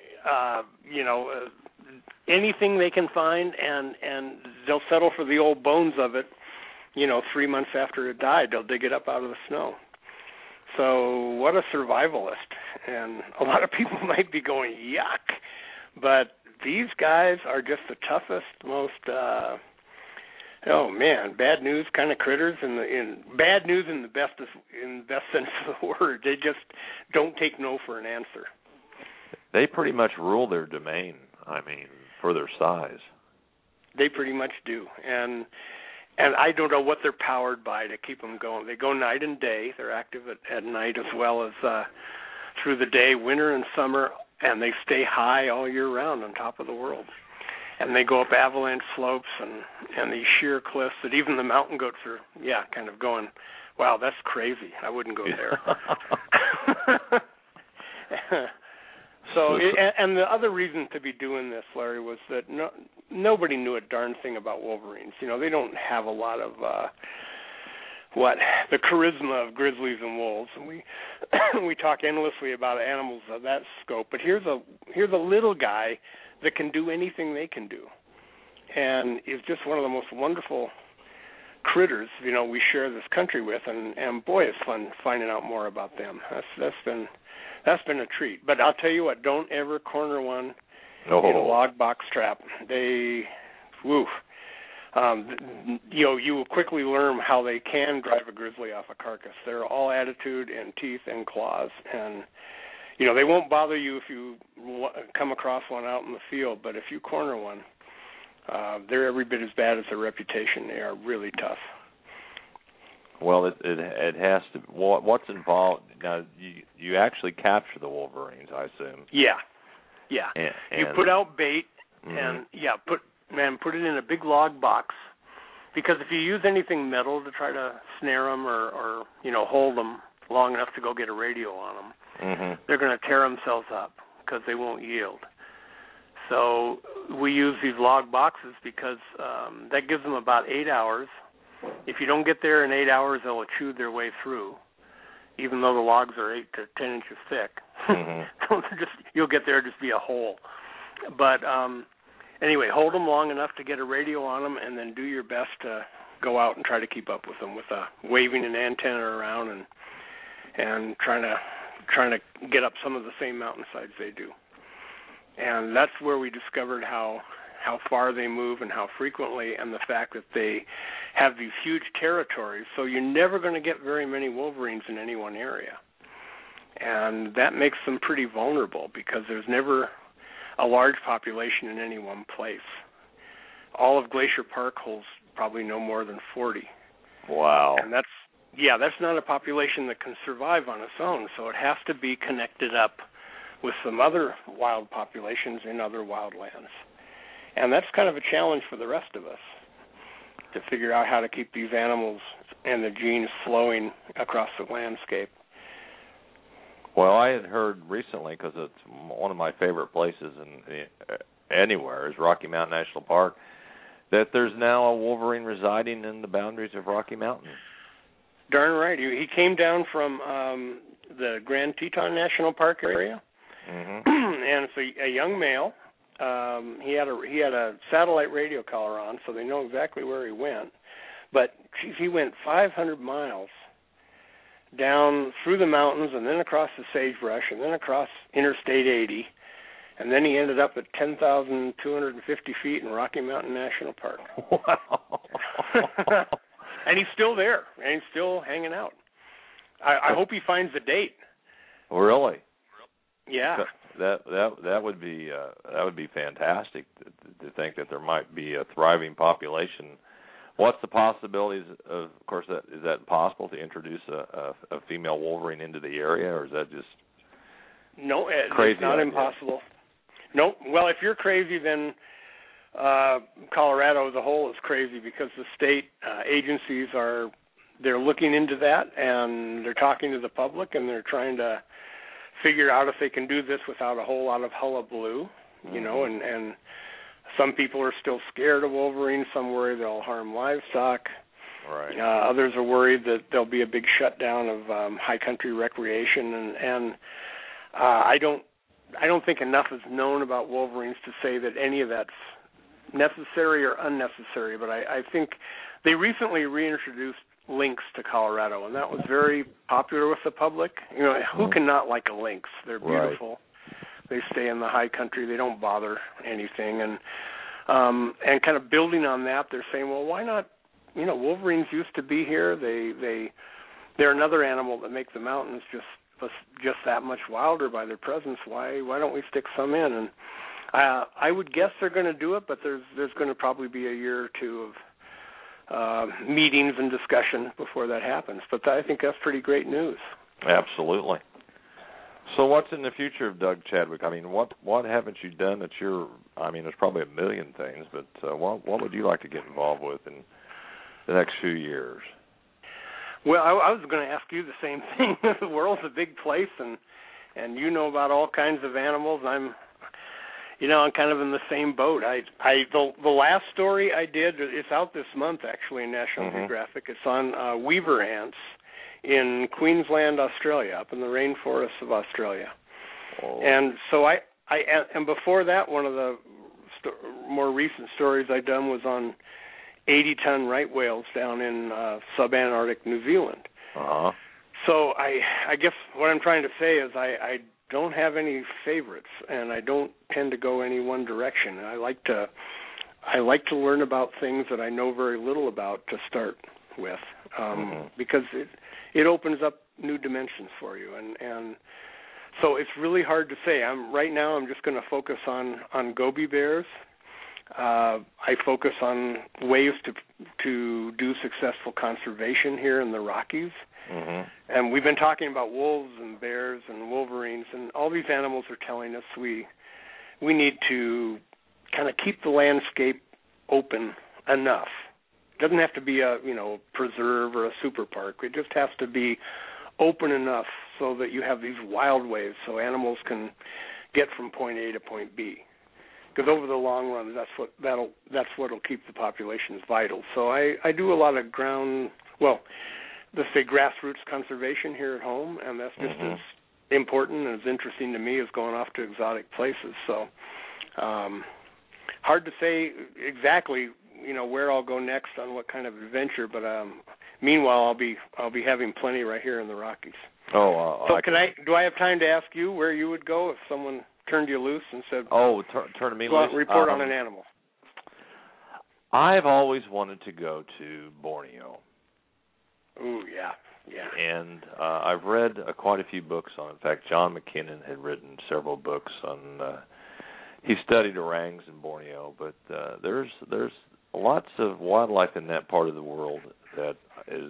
anything they can find, and they'll settle for the old bones of it. 3 months after it died, they'll dig it up out of the snow. So what a survivalist. And a lot of people might be going, yuck. But these guys are just the toughest, most, bad news kind of critters. Bad news in the best sense of the word. They just don't take no for an answer. They pretty much rule their domain, for their size. They pretty much do. And I don't know what they're powered by to keep them going. They go night and day. They're active at night as well as through the day, winter and summer, and they stay high all year round on top of the world. and they go up avalanche slopes and these sheer cliffs that even the mountain goats are, kind of going, wow, that's crazy. I wouldn't go there. So, and the other reason to be doing this, Larry, was that nobody knew a darn thing about wolverines. You know, they don't have a lot of the charisma of grizzlies and wolves, and we talk endlessly about animals of that scope. But here's a little guy that can do anything they can do, and is just one of the most wonderful critters, you know, we share this country with, and boy, it's fun finding out more about them. That's been a treat. But I'll tell you what, don't ever corner one in a log box trap. You will quickly learn how they can drive a grizzly off a carcass. They're all attitude and teeth and claws, and you know, they won't bother you if you come across one out in the field, but if you corner one, they're every bit as bad as their reputation. They are really tough. Well, it has to. What's involved now? You actually capture the wolverines, I assume. Yeah. And you put out bait, mm-hmm. and put it in a big log box, because if you use anything metal to try to snare them or hold them long enough to go get a radio on them, mm-hmm. they're going to tear themselves up because they won't yield. So we use these log boxes because that gives them about 8 hours. If you don't get there in 8 hours, they'll chew their way through, even though the logs are 8 to 10 inches thick. Mm-hmm. You'll get there, just be a hole. But anyway, hold them long enough to get a radio on them, and then do your best to go out and try to keep up with them with waving an antenna around and trying to get up some of the same mountainsides they do. And that's where we discovered how far they move and how frequently, and the fact that they have these huge territories, so you're never going to get very many wolverines in any one area. And that makes them pretty vulnerable because there's never a large population in any one place. All of Glacier Park holds probably no more than 40. Wow. And that's not a population that can survive on its own, so it has to be connected up with some other wild populations in other wildlands. And that's kind of a challenge for the rest of us, to figure out how to keep these animals and the genes flowing across the landscape. Well, I had heard recently, because it's one of my favorite places anywhere is Rocky Mountain National Park, that there's now a wolverine residing in the boundaries of Rocky Mountain. Darn right. He came down from the Grand Teton National Park area, mm-hmm. and it's a young male. He had a satellite radio collar on, so they know exactly where he went. But geez, he went 500 miles down through the mountains and then across the sagebrush and then across Interstate 80, and then he ended up at 10,250 feet in Rocky Mountain National Park. Wow. And he's still there, and he's still hanging out. I hope he finds the date. Really? Yeah. That would be fantastic to think that there might be a thriving population. What's the possibilities of course, is that possible to introduce a female wolverine into the area, or is that just crazy? It's not impossible. No. Well, if you're crazy, then Colorado as a whole is crazy, because the state agencies they're looking into that, and they're talking to the public, and they're trying to figure out if they can do this without a whole lot of hullabaloo, you know, and some people are still scared of wolverines. Some worry they'll harm livestock. Right. Others are worried that there'll be a big shutdown of high country recreation, and I don't think enough is known about wolverines to say that any of that's necessary or unnecessary. But I think they recently reintroduced lynx to Colorado, and that was very popular with the public. You know, who can not like a lynx? They're beautiful. Right. They stay in the high country. They don't bother anything, and kind of building on that, they're saying, well, why not? You know, wolverines used to be here. They're another animal that make the mountains just that much wilder by their presence. Why don't we stick some in? And I would guess they're going to do it, but there's going to probably be a year or two of meetings and discussion before that happens. But I think that's pretty great news. Absolutely. So what's in the future of Doug Chadwick? I mean, what haven't you done that you're? I mean, there's probably a million things, but what would you like to get involved with in the next few years? Well, I was going to ask you the same thing. The world's a big place, and you know about all kinds of animals. I'm kind of in the same boat. The last story I did, it's out this month actually in National Geographic. It's on weaver ants in Queensland, Australia, up in the rainforests of Australia. Oh. And so and before that, one of the more recent stories I'd done was on 80-ton right whales down in subantarctic New Zealand. Uh-huh. So I guess what I'm trying to say is I don't have any favorites, and I don't tend to go any one direction. I like to learn about things that I know very little about to start with, because it opens up new dimensions for you, and so it's really hard to say. Right now I'm just going to focus on goby bears. I focus on ways to do successful conservation here in the Rockies. And we've been talking about wolves and bears and wolverines, and all these animals are telling us we need to kind of keep the landscape open enough. It doesn't have to be a preserve or a super park. It just has to be open enough so that you have these wild ways, so animals can get from point A to point B. Because over the long run, that's what'll keep the populations vital. So I do a lot of let's say grassroots conservation here at home, and that's just as important and as interesting to me as going off to exotic places. So hard to say exactly, where I'll go next on what kind of adventure, but meanwhile I'll be having plenty right here in the Rockies. Oh, so do I have time to ask you where you would go if someone turned you loose and said, turn me go out loose? And report on an animal? I've always wanted to go to Borneo. Ooh, yeah. And I've read quite a few books on it. In fact, John McKinnon had written several books on. He studied orangs in Borneo, but there's lots of wildlife in that part of the world that is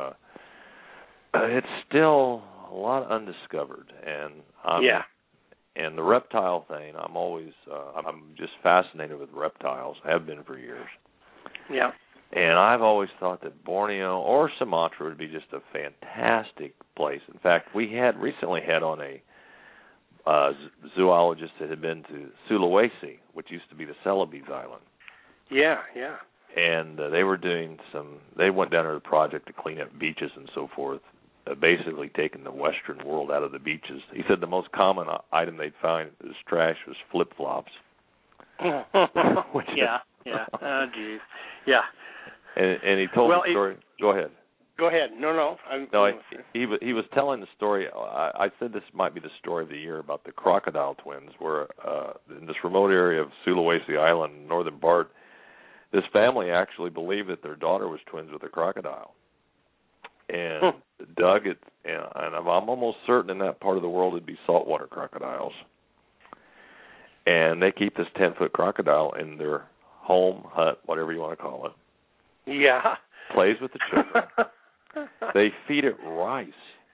it's still a lot undiscovered, and And the reptile thing, I'm just fascinated with reptiles. Have been for years. Yeah. And I've always thought that Borneo or Sumatra would be just a fantastic place. In fact, we recently had on a zoologist that had been to Sulawesi, which used to be the Celebes Island. Yeah. And they went down to the project to clean up beaches and so forth, basically taking the Western world out of the beaches. He said the most common item they'd find as trash was flip-flops. Yeah. Oh, geez. Yeah. And he told the story. Go ahead. Go ahead. No. He was telling the story. I said this might be the story of the year about the crocodile twins, where in this remote area of Sulawesi Island, northern part, this family actually believed that their daughter was twins with a crocodile. And dug it, and I'm almost certain in that part of the world it'd be saltwater crocodiles. And they keep this 10-foot crocodile in their home, hut, whatever you want to call it. Yeah. Plays with the children. They feed it rice.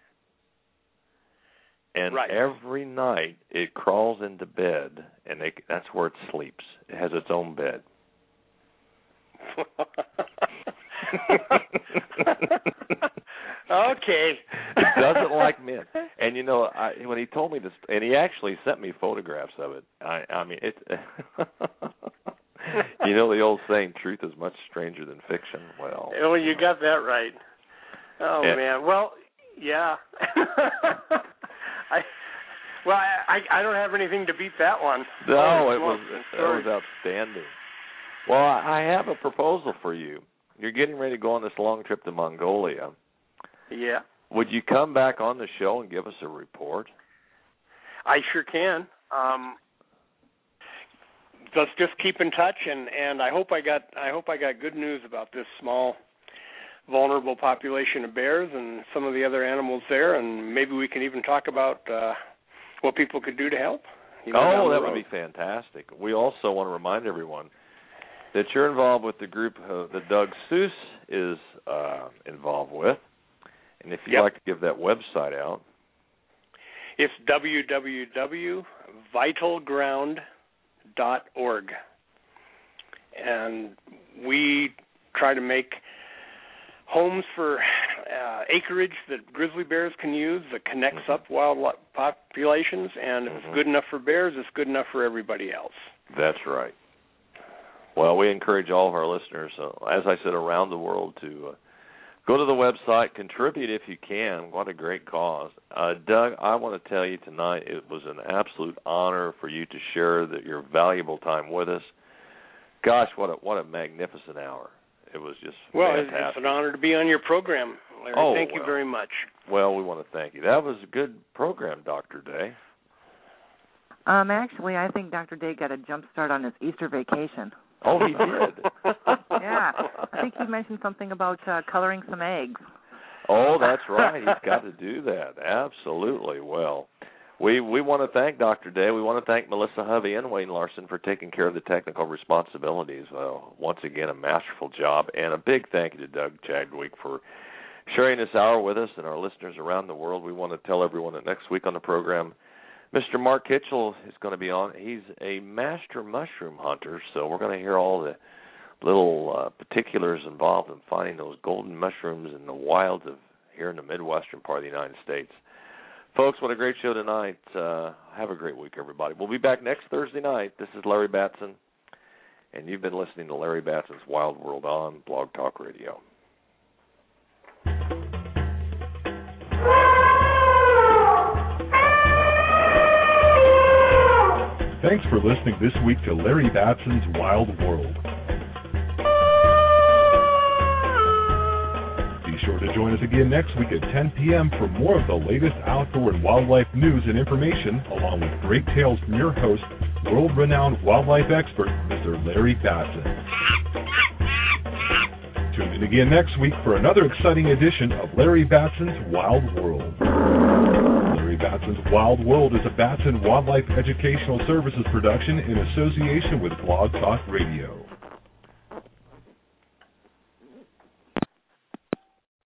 And every night it crawls into bed, and that's where it sleeps. It has its own bed. Okay. It doesn't like men. And when he told me this, and he actually sent me photographs of it. I mean, it's the old saying, truth is much stranger than fiction. Well, you got that right. Oh man. Well, yeah. I don't have anything to beat that one. No, it was outstanding. Well, I have a proposal for you. You're getting ready to go on this long trip to Mongolia. Yeah. Would you come back on the show and give us a report? I sure can. Let's just keep in touch, and I hope I got good news about this small, vulnerable population of bears and some of the other animals there, and maybe we can even talk about what people could do to help. That would be fantastic. We also want to remind everyone that you're involved with the group that Doug Seuss is involved with. And if you'd like to give that website out. It's www.vitalground.org. And we try to make homes for acreage that grizzly bears can use that connects up wildlife populations, and if it's good enough for bears, it's good enough for everybody else. That's right. Well, we encourage all of our listeners, as I said, around the world to go to the website, contribute if you can. What a great cause. Doug, I want to tell you tonight it was an absolute honor for you to share your valuable time with us. Gosh, what a magnificent hour. It was just fantastic. It's an honor to be on your program, Larry. Thank you very much. Well, we want to thank you. That was a good program, Dr. Day. Actually, I think Dr. Day got a jump start on his Easter vacation. Oh, he did? Yeah. I think he mentioned something about coloring some eggs. Oh, that's right. He's got to do that. Absolutely. Well, we want to thank Dr. Day. We want to thank Melissa Hovey and Wayne Larson for taking care of the technical responsibilities. Once again, a masterful job. And a big thank you to Doug Chadwick for sharing this hour with us and our listeners around the world. We want to tell everyone that next week on the program, Mr. Mark Kitchell is going to be on. He's a master mushroom hunter, so we're going to hear all the little particulars involved in finding those golden mushrooms in the wilds of here in the Midwestern part of the United States. Folks, what a great show tonight. Have a great week, everybody. We'll be back next Thursday night. This is Larry Batson, and you've been listening to Larry Batson's Wild World on Blog Talk Radio. Thanks for listening this week to Larry Batson's Wild World. Be sure to join us again next week at 10 p.m. for more of the latest outdoor and wildlife news and information, along with great tales from your host, world-renowned wildlife expert, Mr. Larry Batson. Tune in again next week for another exciting edition of Larry Batson's Wild World. Larry Batson's Wild World is a Batson Wildlife Educational Services production in association with Blog Talk Radio.